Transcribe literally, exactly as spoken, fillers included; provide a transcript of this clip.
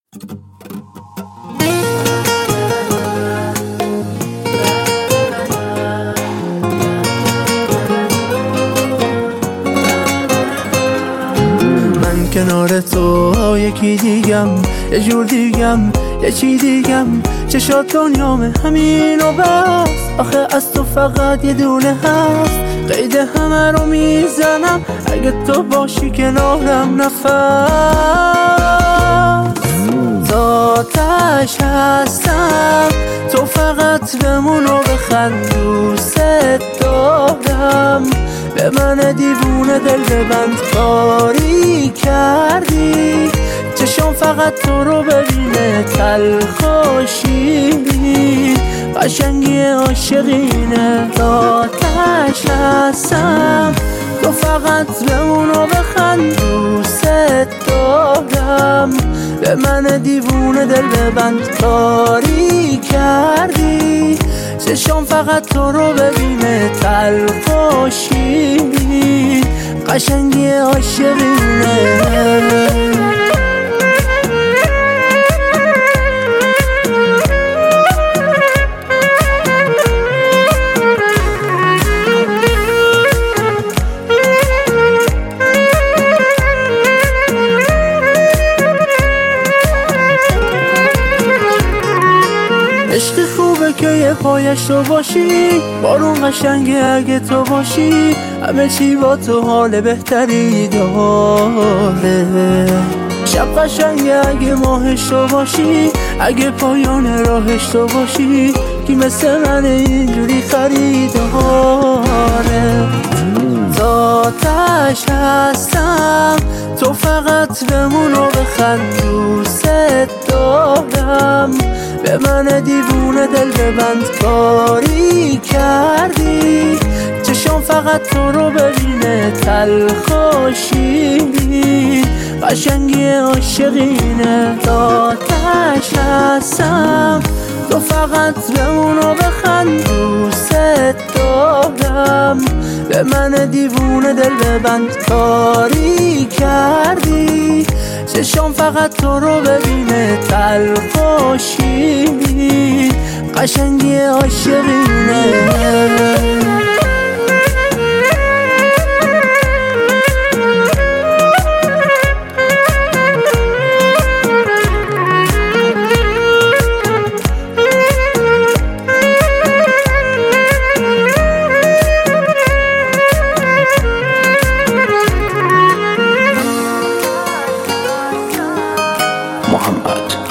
کنار تو یکی دیگم، یه جور دیگم، یه چی دیگم. چشات دنیامه همین و بس. آخه از تو فقط یه دونه هست. قید همه رو میزنم اگه تو باشی کنارم. نفس تاتش هستم، تو فقط بمون و بخند. دوست دارم، به من دیوونه دل ببند. کاری کردی چشم فقط تو رو ببینه، تلخ و شیرین قشنگی عاشقینه. آتش هستم، تو فقط بمون و بخند. دوست دارم، به من دیوونه دل ببند. کاری کردی چشم فقط تو رو ببینه، تلخ و شیرین قشنگی عاشقینه. عشق خوبه که یه پایش تو باشی، بارون قشنگه اگه تو باشی. همه چی با تو حال بهتری داره. شب قشنگه اگه ماهش تو باشی، اگه پایان راهش تو باشی. کی مثل من اینجوری خریداره. ذاتش هستم، تو فقط بمون و بخند. دوست دارم، به من دیوونه دل ببند. کاری کردی چشم فقط تو رو ببینه، تلخ و شیرین قشنگی عاشقینه. آتش هستم، تو فقط بمون و بخند. دوست دارم، به من دیوونه دل ببند. کاری کردی چشم فقط تو رو ببینه، تلخ و شیرین قشنگی عاشقینه. محمد